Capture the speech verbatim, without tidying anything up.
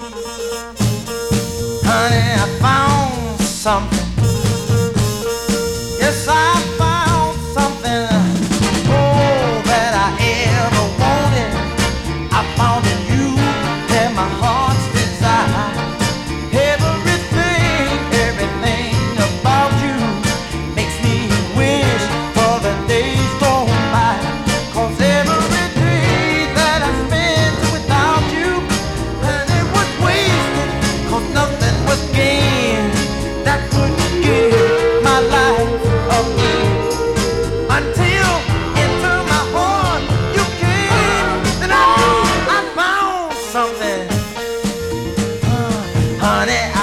Honey, I found something. Yes, I found something. Oh, that I ever wanted. I found in you, and my heart's desire. Everything, everything about you makes me wish for the days gone by. 'Cause every day that I spent without you, and it was wasted, 'cause nothing was gained that could give my life again. Until into my heart you came, and I knew I found something. Uh, honey, I